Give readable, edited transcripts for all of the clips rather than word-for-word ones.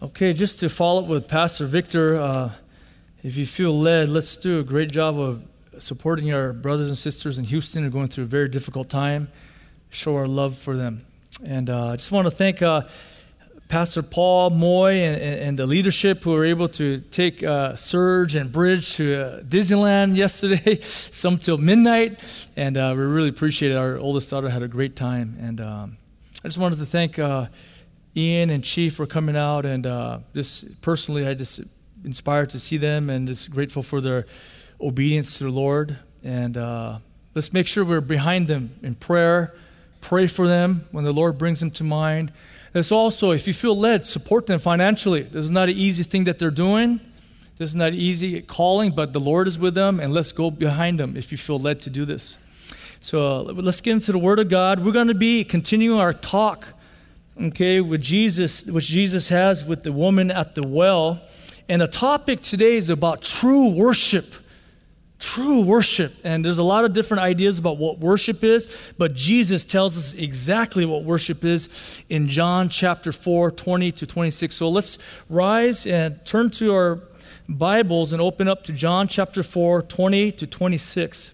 Okay, just to follow up with Pastor Victor, if you feel led, let's do a great job of supporting our brothers and sisters in Houston who are going through a very difficult time. Show our love for them. And I just want to thank Pastor Paul Moy and the leadership who were able to take Surge and Bridge to Disneyland yesterday, some till midnight. And we really appreciate it. Our oldest daughter had a great time. And I just wanted to thank Ian and Chief for coming out. And just personally, I just inspired to see them and just grateful for their obedience to the Lord. And let's make sure we're behind them in prayer. Pray for them when the Lord brings them to mind. There's also, if you feel led, support them financially. This is not an easy thing that they're doing. This is not an easy calling, but the Lord is with them, and let's go behind them if you feel led to do this. So let's get into the Word of God. We're going to be continuing our talk, okay, with Jesus, which Jesus has with the woman at the well. And the topic today is about true worship. True worship. And there's a lot of different ideas about what worship is, but Jesus tells us exactly what worship is in John chapter 4, 20 to 26. So let's rise and turn to our Bibles and open up to John chapter 4, 20 to 26.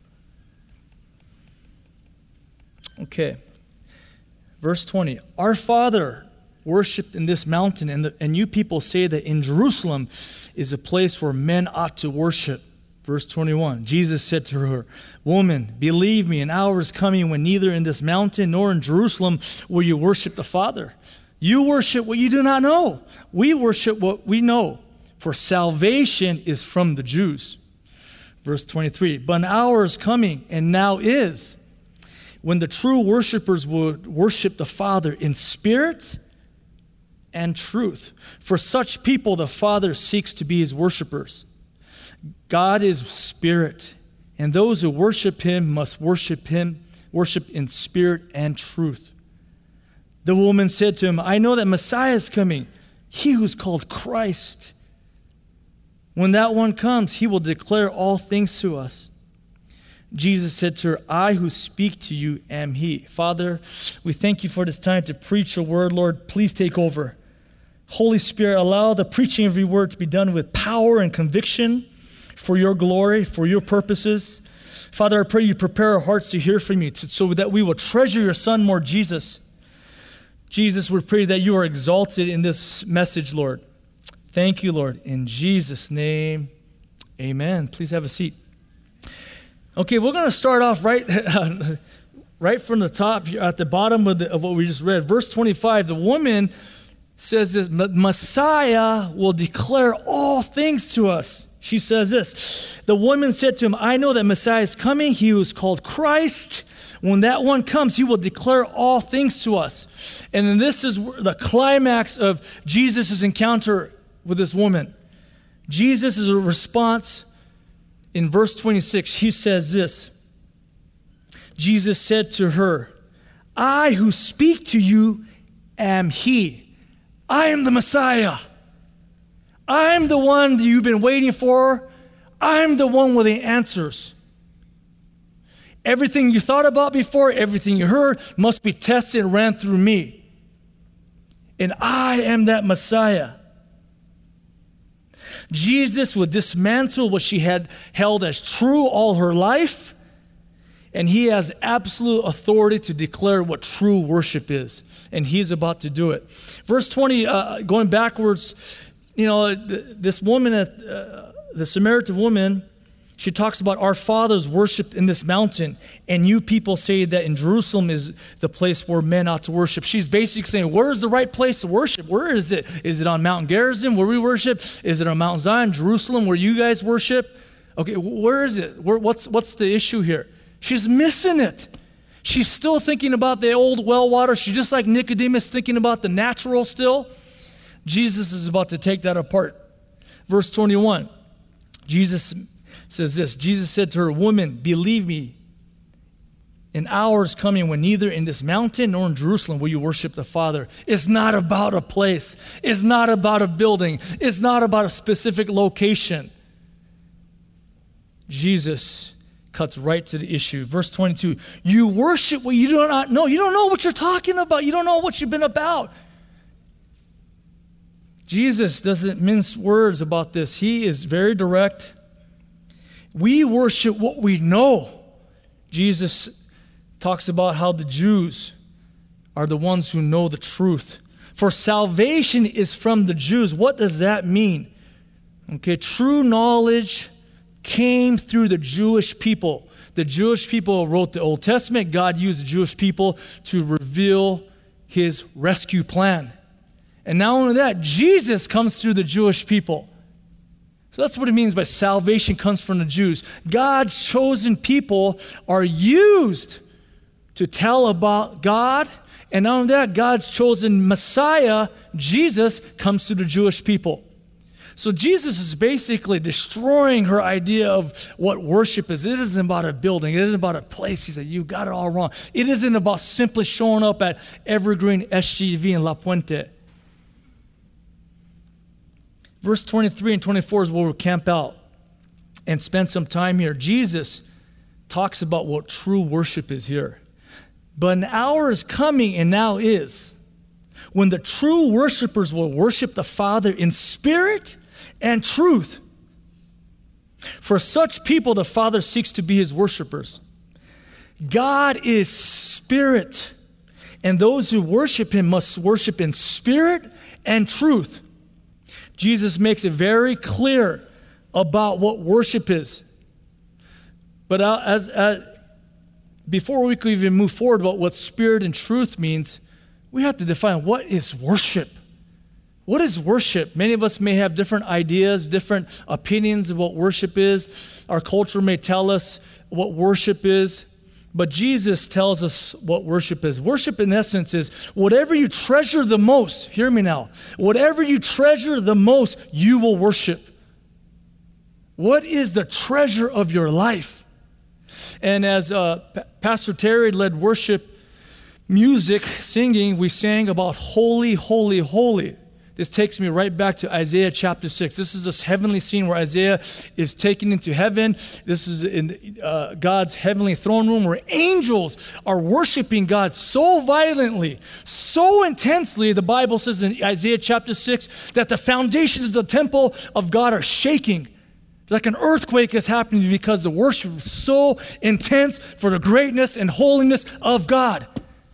Okay. Verse 20. Our Father worshipped in this mountain, and you people say that in Jerusalem is a place where men ought to worship. Verse 21, Jesus said to her, Woman, believe me, an hour is coming when neither in this mountain nor in Jerusalem will you worship the Father. You worship what you do not know. We worship what we know, for salvation is from the Jews. Verse 23, but an hour is coming, and now is, when the true worshipers would worship the Father in spirit and truth. For such people the Father seeks to be his worshipers. God is spirit, and those who worship him must worship in spirit and truth. The woman said to him, I know that Messiah is coming, he who's called Christ. When that one comes, he will declare all things to us. Jesus said to her, I who speak to you am he. Father, we thank you for this time to preach your word. Lord, please take over. Holy Spirit, allow the preaching of your word to be done with power and conviction, for your glory, for your purposes. Father, I pray you prepare our hearts to hear from you so that we will treasure your Son more, Jesus. Jesus, we pray that you are exalted in this message, Lord. Thank you, Lord. In Jesus' name, amen. Please have a seat. Okay, we're going to start off right from the top, at the bottom of what we just read. Verse 25, the woman says this, Messiah will declare all things to us. She says this, the woman said to him, I know that Messiah is coming, he who is called Christ. When that one comes, he will declare all things to us. And then this is the climax of Jesus' encounter with this woman. Jesus' response in verse 26, he says this, Jesus said to her, I who speak to you am he. I am the Messiah. I'm the one that you've been waiting for. I'm the one with the answers. Everything you thought about before, everything you heard must be tested and ran through me. And I am that Messiah. Jesus would dismantle what she had held as true all her life, and he has absolute authority to declare what true worship is. And he's about to do it. Verse 20, going backwards, you know, this woman, the Samaritan woman, she talks about our fathers worshipped in this mountain, and you people say that in Jerusalem is the place where men ought to worship. She's basically saying, where is the right place to worship? Where is it? Is it on Mount Gerizim where we worship? Is it on Mount Zion, Jerusalem, where you guys worship? Okay, where is it? What's the issue here? She's missing it. She's still thinking about the old well water. She's just like Nicodemus thinking about the natural still. Jesus is about to take that apart. Verse 21, Jesus says this, Jesus said to her, Woman, believe me, an hour is coming when neither in this mountain nor in Jerusalem will you worship the Father. It's not about a place. It's not about a building. It's not about a specific location. Jesus cuts right to the issue. Verse 22, you worship what you do not know. You don't know what you're talking about. You don't know what you've been about. Jesus doesn't mince words about this. He is very direct. We worship what we know. Jesus talks about how the Jews are the ones who know the truth. For salvation is from the Jews. What does that mean? Okay, true knowledge came through the Jewish people. The Jewish people wrote the Old Testament. God used the Jewish people to reveal his rescue plan. And not only that, Jesus comes through the Jewish people. So that's what it means by salvation comes from the Jews. God's chosen people are used to tell about God. And not only that, God's chosen Messiah, Jesus, comes through the Jewish people. So Jesus is basically destroying her idea of what worship is. It isn't about a building. It isn't about a place. He said, you got it all wrong. It isn't about simply showing up at Evergreen SGV in La Puente. Verse 23 and 24 is where we'll camp out and spend some time here. Jesus talks about what true worship is here. But an hour is coming, and now is, when the true worshipers will worship the Father in spirit and truth. For such people, the Father seeks to be his worshipers. God is spirit, and those who worship him must worship in spirit and truth. Jesus makes it very clear about what worship is. But before we could even move forward about what spirit and truth means, we have to define what is worship. What is worship? Many of us may have different ideas, different opinions of what worship is. Our culture may tell us what worship is. But Jesus tells us what worship is. Worship, in essence, is whatever you treasure the most. Hear me now. Whatever you treasure the most, you will worship. What is the treasure of your life? And as Pastor Terry led worship music, singing, we sang about holy, holy, holy. This takes me right back to Isaiah chapter 6. This is this heavenly scene where Isaiah is taken into heaven. This is in God's heavenly throne room where angels are worshiping God so violently, so intensely, the Bible says in Isaiah chapter 6, that the foundations of the temple of God are shaking. It's like an earthquake is happening because the worship is so intense for the greatness and holiness of God.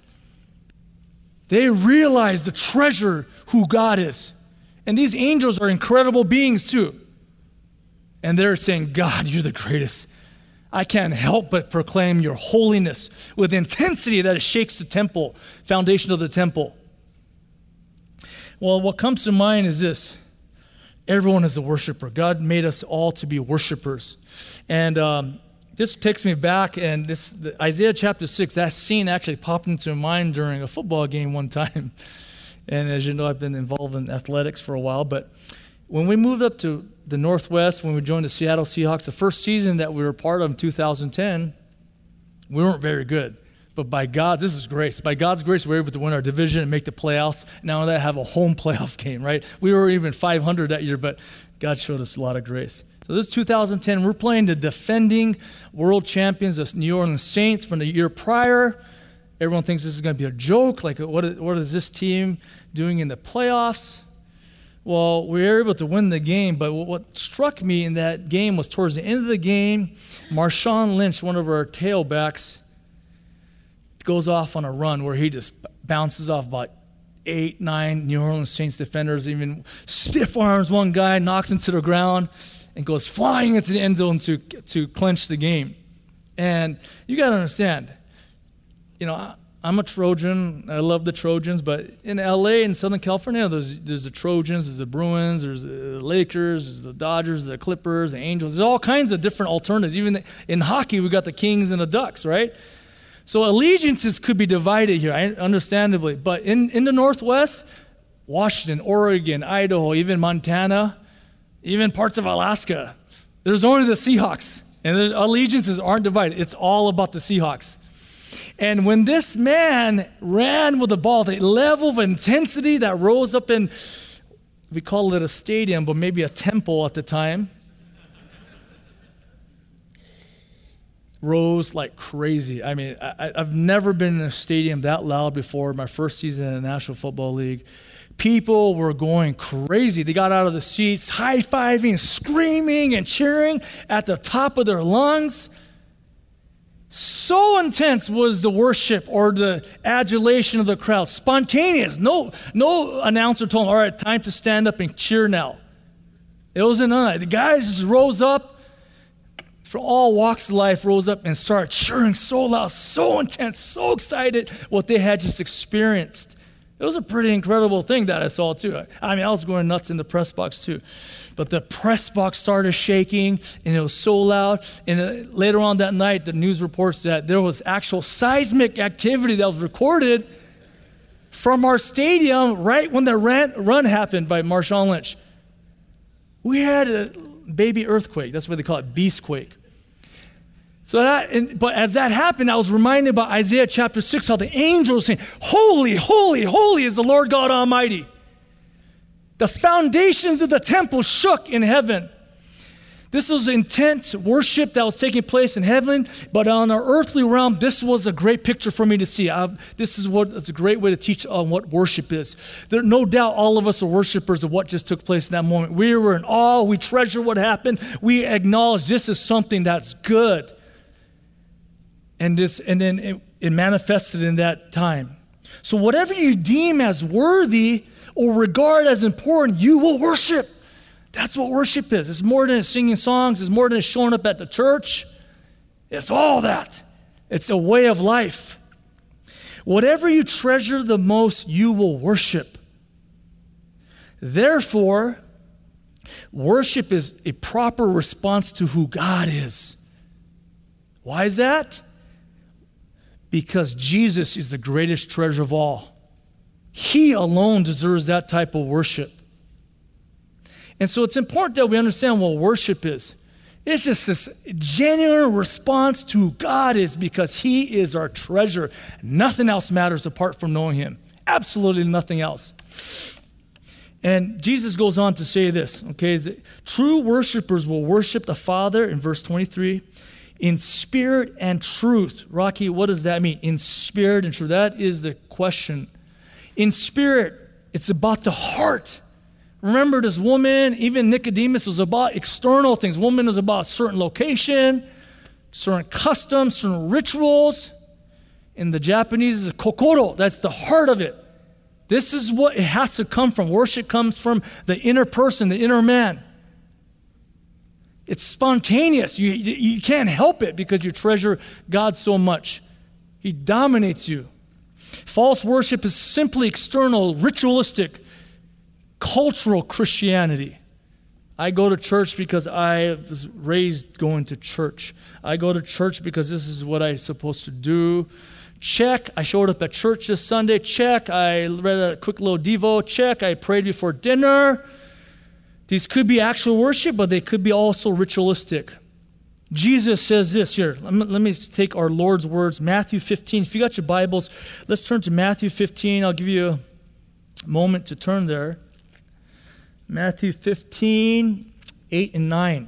They realize the treasure who God is. And these angels are incredible beings too. And they're saying, God, you're the greatest. I can't help but proclaim your holiness with intensity that it shakes the temple, foundation of the temple. Well, what comes to mind is this. Everyone is a worshiper. God made us all to be worshipers. And this takes me back, and Isaiah chapter 6, that scene actually popped into my mind during a football game one time. And as you know, I've been involved in athletics for a while. But when we moved up to the Northwest, when we joined the Seattle Seahawks, the first season that we were part of in 2010, we weren't very good. But by God's, this is grace. By God's grace, we were able to win our division and make the playoffs. Now that I have a home playoff game, right? We were even 500 that year, but God showed us a lot of grace. So this is 2010. We're playing the defending world champions, the New Orleans Saints, from the year prior. Everyone thinks this is going to be a joke. Like, what is this team doing in the playoffs? Well, we were able to win the game, but what struck me in that game was towards the end of the game, Marshawn Lynch, one of our tailbacks, goes off on a run where he just bounces off about 8, 9 New Orleans Saints defenders, even stiff arms one guy, knocks him to the ground, and goes flying into the end zone to clinch the game. And you got to understand, you know, I'm a Trojan. I love the Trojans, but in LA and Southern California, there's the Trojans, there's the Bruins, there's the Lakers, there's the Dodgers, the Clippers, the Angels. There's all kinds of different alternatives. Even in hockey, we got the Kings and the Ducks, right? So allegiances could be divided here, understandably. But in the Northwest, Washington, Oregon, Idaho, even Montana, even parts of Alaska, there's only the Seahawks. And the allegiances aren't divided. It's all about the Seahawks. And when this man ran with the ball, the level of intensity that rose up in, we call it a stadium, but maybe a temple at the time, rose like crazy. I mean, I've never been in a stadium that loud before. My first season in the National Football League. People were going crazy. They got out of the seats, high-fiving, screaming, and cheering at the top of their lungs. So intense was the worship or the adulation of the crowd. Spontaneous. No announcer told them, all right, time to stand up and cheer now. It wasn't none of that. The guys just rose up from all walks of life, rose up and started cheering so loud, so intense, so excited what they had just experienced. It was a pretty incredible thing that I saw too. I mean, I was going nuts in the press box too. But the press box started shaking, and it was so loud. And later on that night, the news reports that there was actual seismic activity that was recorded from our stadium right when the run happened by Marshawn Lynch. We had a baby earthquake. That's what they call it, beastquake. But as that happened, I was reminded by Isaiah chapter 6, how the angels saying, holy, holy, holy is the Lord God Almighty. The foundations of the temple shook in heaven. This was intense worship that was taking place in heaven, but on our earthly realm, this was a great picture for me to see. It's a great way to teach on what worship is. There, no doubt all of us are worshipers of what just took place in that moment. We were in awe. We treasure what happened. We acknowledge this is something that's good. And then it manifested in that time. So whatever you deem as worthy or regard as important, you will worship. That's what worship is. It's more than singing songs. It's more than showing up at the church. It's all that. It's a way of life. Whatever you treasure the most, you will worship. Therefore, worship is a proper response to who God is. Why is that? Because Jesus is the greatest treasure of all. He alone deserves that type of worship. And so it's important that we understand what worship is. It's just this genuine response to who God is, because He is our treasure. Nothing else matters apart from knowing Him. Absolutely nothing else. And Jesus goes on to say this, okay? True worshipers will worship the Father, in verse 23, in spirit and truth. Rocky, what does that mean? In spirit and truth. That is the question. In spirit, it's about the heart. Remember, this woman, even Nicodemus, was about external things. Woman is about a certain location, certain customs, certain rituals. In the Japanese, it's kokoro. That's the heart of it. This is what it has to come from. Worship comes from the inner person, the inner man. It's spontaneous. You can't help it because you treasure God so much. He dominates you. False worship is simply external, ritualistic, cultural Christianity. I go to church because I was raised going to church. I go to church because this is what I'm supposed to do. Check. I showed up at church this Sunday. Check. I read a quick little devo. Check. I prayed before dinner. These could be actual worship, but they could be also ritualistic. Jesus says this here. Let me take our Lord's words. Matthew 15. If you got your Bibles, let's turn to Matthew 15. I'll give you a moment to turn there. Matthew 15, 8 and 9.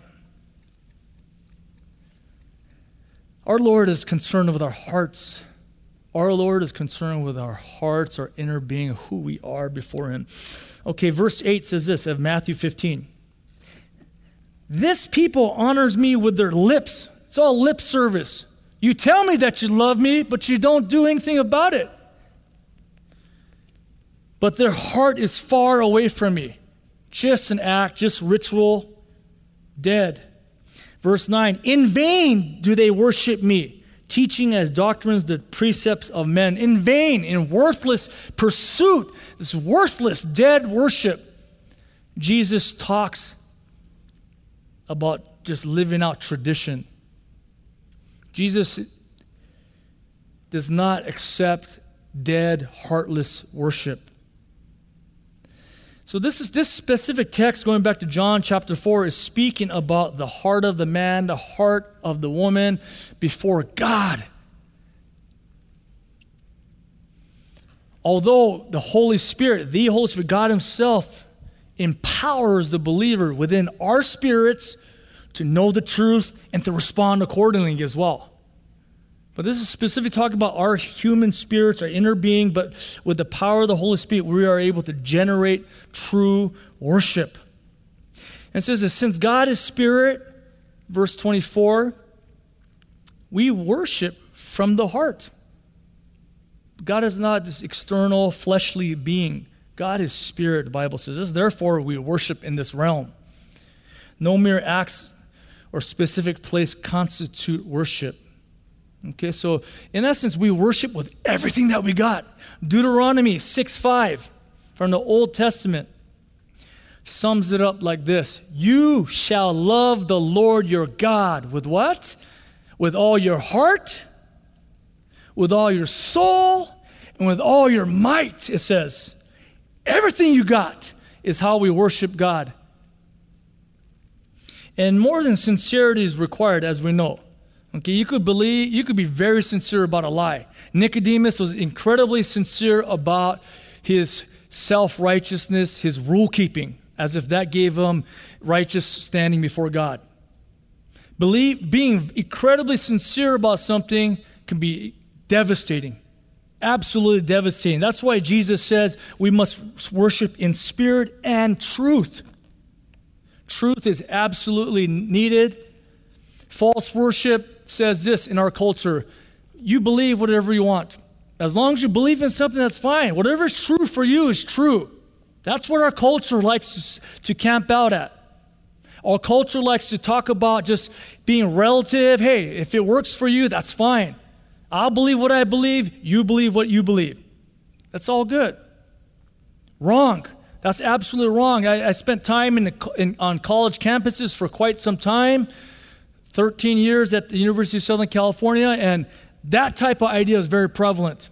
Our Lord is concerned with our hearts. Our Lord is concerned with our hearts, our inner being, who we are before Him. Okay, verse 8 says this of Matthew 15. This people honors me with their lips. It's all lip service. You tell me that you love me, but you don't do anything about it. But their heart is far away from me. Just an act, just ritual, dead. Verse 9, in vain do they worship me, teaching as doctrines the precepts of men. In vain, in worthless pursuit, this worthless, dead worship. Jesus talks about just living out tradition. Jesus does not accept dead, heartless worship. So this specific text, going back to John chapter 4, is speaking about the heart of the man, the heart of the woman before God. Although the Holy Spirit, God Himself, empowers the believer within our spirits to know the truth and to respond accordingly as well. But this is specifically talking about our human spirits, our inner being, but with the power of the Holy Spirit, we are able to generate true worship. And it says that since God is spirit, verse 24, we worship from the heart. God is not this external, fleshly being. God is spirit, the Bible says. This, therefore, we worship in this realm. No mere acts or specific place constitute worship. Okay, so in essence, we worship with everything that we got. Deuteronomy 6:5 from the Old Testament sums it up like this. You shall love the Lord your God with what? With all your heart, with all your soul, and with all your might, it says. Everything you got is how we worship God. And more than sincerity is required, as we know. Okay, you could be very sincere about a lie. Nicodemus was incredibly sincere about his self-righteousness, his rule-keeping, as if that gave him righteous standing before God. Being incredibly sincere about something can be devastating, absolutely devastating. That's why Jesus says we must worship in spirit and truth. Truth is absolutely needed. False worship says this in our culture: you believe whatever you want. As long as you believe in something, that's fine. Whatever is true for you is true. That's what our culture likes to camp out at. Our culture likes to talk about just being relative. Hey, if it works for you, that's fine. I'll believe what I believe. You believe what you believe. That's all good. Wrong. That's absolutely wrong. I spent time on college campuses for quite some time. 13 years at the University of Southern California, and that type of idea is very prevalent.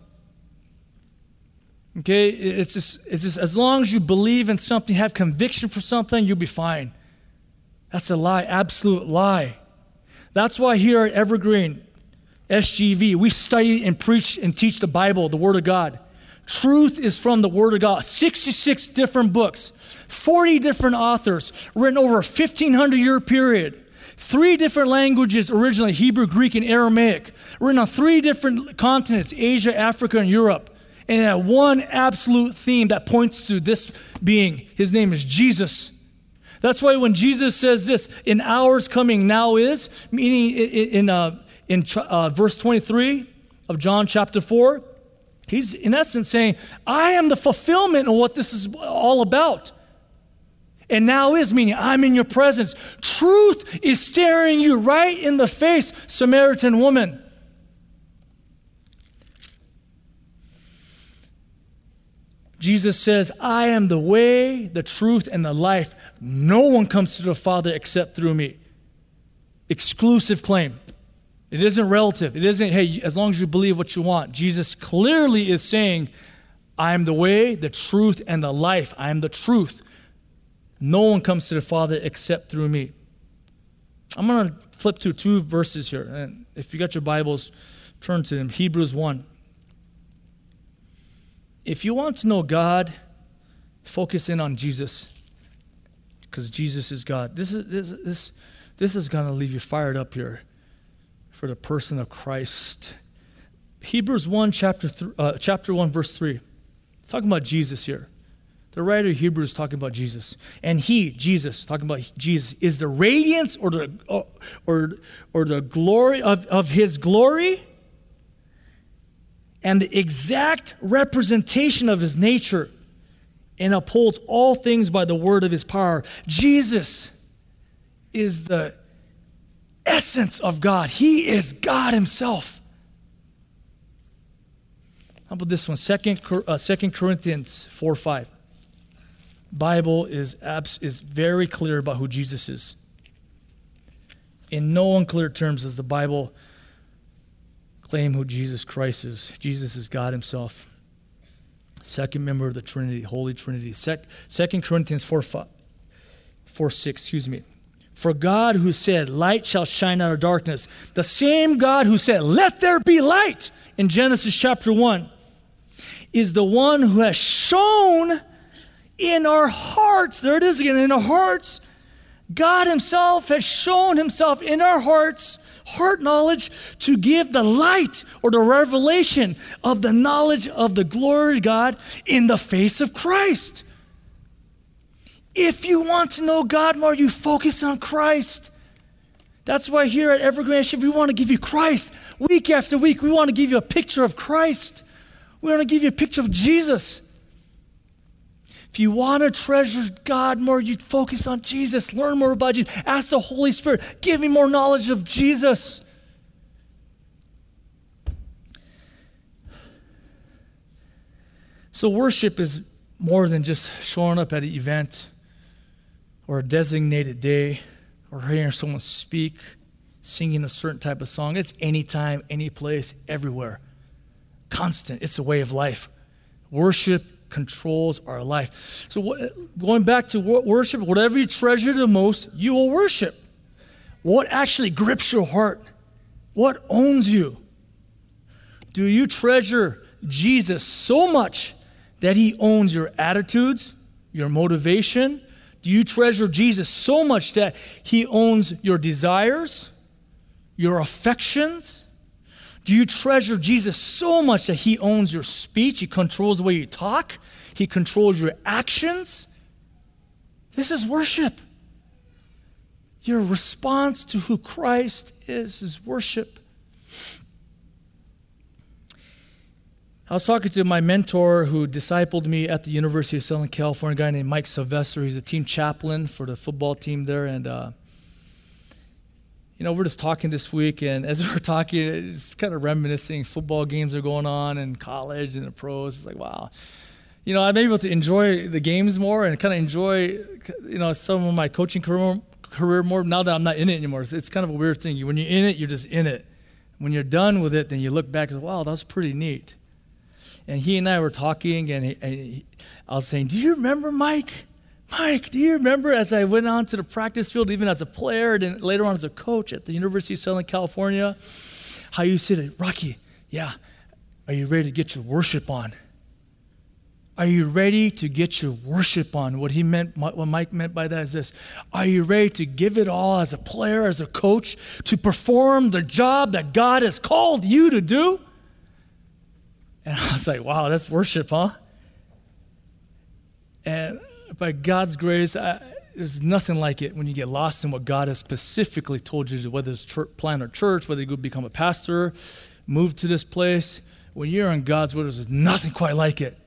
Okay, it's just as long as you believe in something, have conviction for something, you'll be fine. That's a lie, absolute lie. That's why here at Evergreen, SGV, we study and preach and teach the Bible, the Word of God. Truth is from the Word of God. 66 different books, 40 different authors, written over a 1,500-year period. 3 different languages originally, Hebrew, Greek, and Aramaic. Written on 3 different continents, Asia, Africa, and Europe. And that one absolute theme that points to this being. His name is Jesus. That's why when Jesus says this, "An hour's coming now is," meaning in verse 23 of John chapter 4, he's in essence saying, I am the fulfillment of what this is all about. And now is, meaning I'm in your presence. Truth is staring you right in the face, Samaritan woman. Jesus says, I am the way, the truth, and the life. No one comes to the Father except through me. Exclusive claim. It isn't relative. It isn't, hey, as long as you believe what you want. Jesus clearly is saying, I am the way, the truth, and the life. I am the truth. No one comes to the Father except through me. I'm going to flip to 2 verses here. And if you got your Bibles, turn to them. Hebrews 1. If you want to know God, focus in on Jesus. Because Jesus is God. This is going to leave you fired up here for the person of Christ. Hebrews 1, chapter 1, verse 3. It's talking about Jesus here. The writer of Hebrews is talking about Jesus. And he, Jesus, talking about Jesus, is the radiance or the glory of his glory and the exact representation of his nature, and upholds all things by the word of his power. Jesus is the essence of God. He is God himself. How about this one? 2 Corinthians 4:5. Bible is very clear about who Jesus is. In no unclear terms does the Bible claim who Jesus Christ is. Jesus is God himself. Second member of the Trinity, Holy Trinity. 2 Corinthians 4:6. For God who said, light shall shine out of darkness, the same God who said, let there be light in Genesis chapter 1, is the one who has shown in our hearts, there it is again, in our hearts, God himself has shown himself in our hearts, heart knowledge, to give the light or the revelation of the knowledge of the glory of God in the face of Christ. If you want to know God more, you focus on Christ. That's why here at Evergreen, we want to give you Christ. Week after week, we want to give you a picture of Christ. We want to give you a picture of Jesus. If you want to treasure God more, you focus on Jesus. Learn more about Jesus. Ask the Holy Spirit, give me more knowledge of Jesus. So worship is more than just showing up at an event or a designated day or hearing someone speak, singing a certain type of song. It's anytime, any place, everywhere. Constant. It's a way of life. Worship controls our life. So going back to worship, whatever you treasure the most, you will worship. What actually grips your heart? What owns you? Do you treasure Jesus so much that he owns your attitudes, your motivation? Do you treasure Jesus so much that he owns your desires, your affections? Do you treasure Jesus so much that he owns your speech? He controls the way you talk. He controls your actions. This is worship. Your response to who Christ is worship. I was talking to my mentor who discipled me at the University of Southern California, a guy named Mike Sylvester. He's a team chaplain for the football team there. And we're just talking this week, and as we're talking, it's kind of reminiscing. Football games are going on in college and the pros. It's like, wow. I'm able to enjoy the games more and kind of enjoy, some of my coaching career more now that I'm not in it anymore. It's kind of a weird thing. When you're in it, you're just in it. When you're done with it, then you look back and say, wow, that was pretty neat. And he and I were talking, and I was saying, do you remember, Mike? Mike, do you remember as I went on to the practice field, even as a player, and then later on as a coach at the University of Southern California, how you said, Rocky, yeah, are you ready to get your worship on? Are you ready to get your worship on? What Mike meant by that is this. Are you ready to give it all as a player, as a coach, to perform the job that God has called you to do? And I was like, wow, that's worship, huh? And by God's grace, there's nothing like it when you get lost in what God has specifically told you to do, whether it's plant a church, whether you go become a pastor, move to this place. When you're in God's word, there's nothing quite like it.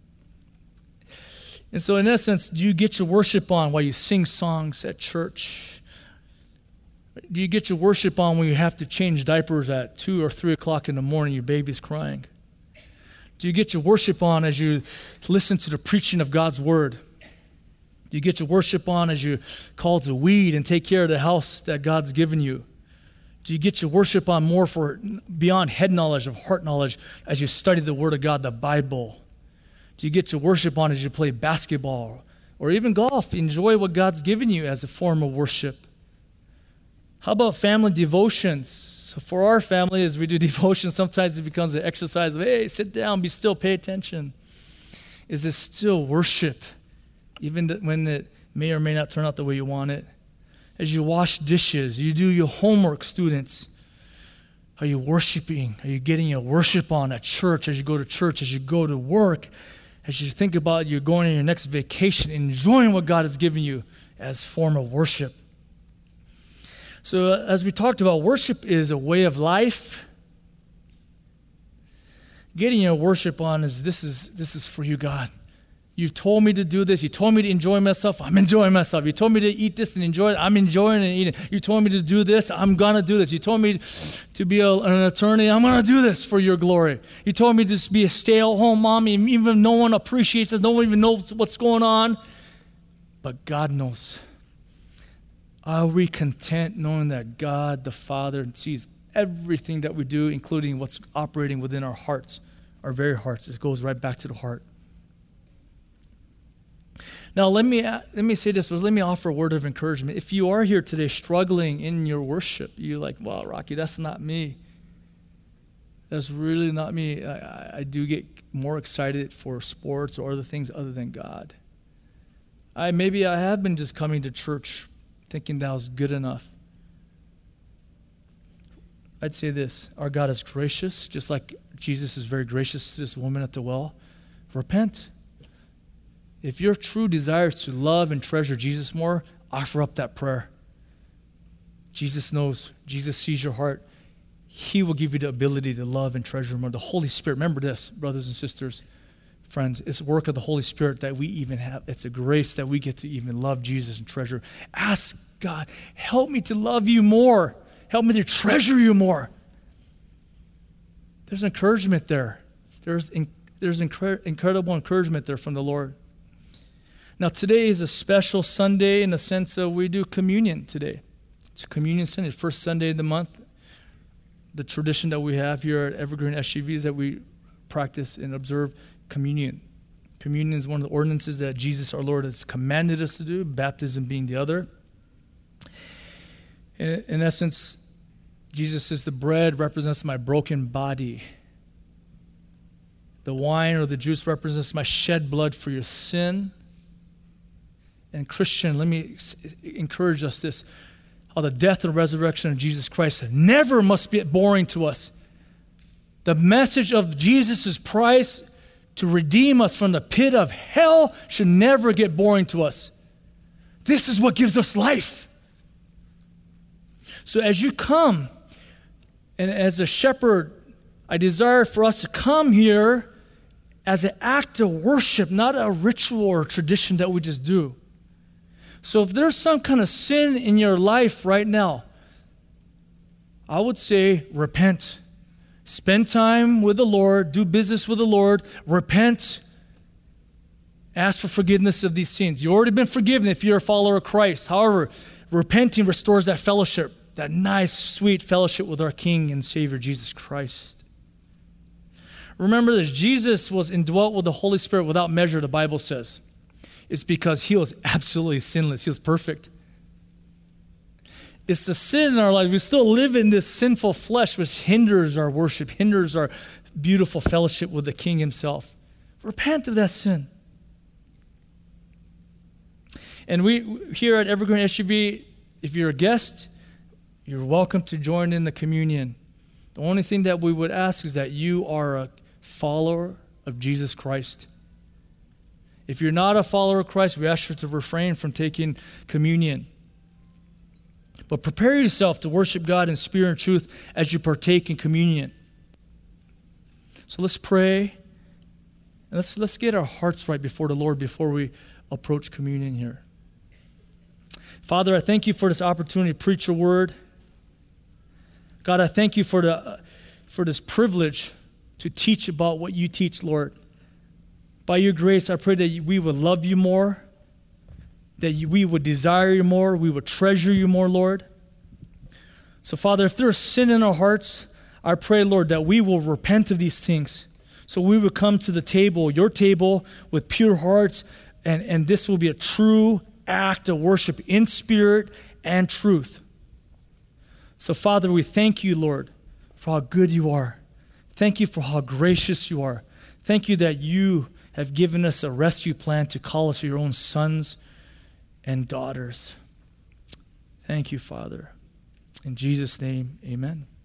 And so in essence, do you get your worship on while you sing songs at church? Do you get your worship on when you have to change diapers at 2 or 3 o'clock in the morning, your baby's crying? Do you get your worship on as you listen to the preaching of God's word? Do you get your worship on as you're called to weed and take care of the house that God's given you? Do you get your worship on more for beyond head knowledge, of heart knowledge, as you study the Word of God, the Bible? Do you get your worship on as you play basketball or even golf? Enjoy what God's given you as a form of worship. How about family devotions? So for our family, as we do devotion, sometimes it becomes an exercise of, hey, sit down, be still, pay attention. Is this still worship? Even when it may or may not turn out the way you want it. As you wash dishes, you do your homework, students. Are you worshiping? Are you getting your worship on at church, as you go to church, as you go to work, as you think about you going on your next vacation, enjoying what God has given you as form of worship? So as we talked about, worship is a way of life. Getting your worship on is this is for you, God. You told me to do this. You told me to enjoy myself. I'm enjoying myself. You told me to eat this and enjoy it. I'm enjoying and eating. You told me to do this. I'm going to do this. You told me to be an attorney. I'm going to do this for your glory. You told me to be a stay-at-home mom. Even if no one appreciates us, no one even knows what's going on. But God knows. Are we content knowing that God, the Father, sees everything that we do, including what's operating within our hearts, our very hearts? It goes right back to the heart. Now, let me say this, but let me offer a word of encouragement. If you are here today struggling in your worship, you're like, wow, Rocky, that's not me. That's really not me. I do get more excited for sports or other things other than God. Maybe I have been just coming to church thinking that was good enough. I'd say this: our God is gracious, just like Jesus is very gracious to this woman at the well. Repent. If your true desire is to love and treasure Jesus more, offer up that prayer. Jesus knows. Jesus sees your heart. He will give you the ability to love and treasure more. The Holy Spirit, remember this, brothers and sisters, friends, it's the work of the Holy Spirit that we even have. It's a grace that we get to even love Jesus and treasure. Ask God, help me to love you more. Help me to treasure you more. There's encouragement there. There's incredible encouragement there from the Lord. Now, today is a special Sunday in the sense of we do communion today. It's Communion Sunday, first Sunday of the month. The tradition that we have here at Evergreen SGV is that we practice and observe communion. Communion is one of the ordinances that Jesus our Lord has commanded us to do, baptism being the other. In essence, Jesus says the bread represents my broken body. The wine or the juice represents my shed blood for your sin. And Christian, let me encourage us this: how the death and resurrection of Jesus Christ never must be boring to us. The message of Jesus' price to redeem us from the pit of hell should never get boring to us. This is what gives us life. So as you come, and as a shepherd, I desire for us to come here as an act of worship, not a ritual or tradition that we just do. So if there's some kind of sin in your life right now, I would say repent. Spend time with the Lord. Do business with the Lord. Repent. Ask for forgiveness of these sins. You've already been forgiven if you're a follower of Christ. However, repenting restores that fellowship, that nice, sweet fellowship with our King and Savior, Jesus Christ. Remember this: Jesus was indwelt with the Holy Spirit without measure, the Bible says. It's because he was absolutely sinless. He was perfect. It's the sin in our life. We still live in this sinful flesh, which hinders our worship, hinders our beautiful fellowship with the King himself. Repent of that sin. And we here at Evergreen SGV, if you're a guest, you're welcome to join in the communion. The only thing that we would ask is that you are a follower of Jesus Christ. If you're not a follower of Christ, we ask you to refrain from taking communion. But prepare yourself to worship God in spirit and truth as you partake in communion. So let's pray. And let's get our hearts right before the Lord before we approach communion here. Father, I thank you for this opportunity to preach your word. God, I thank you for this privilege to teach about what you teach, Lord. By your grace, I pray that we would love you more, that we would desire you more, we would treasure you more, Lord. So, Father, if there is sin in our hearts, I pray, Lord, that we will repent of these things. So we would come to the table, your table, with pure hearts, and this will be a true act of worship in spirit and truth. So, Father, we thank you, Lord, for how good you are. Thank you for how gracious you are. Thank you that you have given us a rescue plan to call us your own sons and daughters. Thank you, Father. In Jesus' name, amen.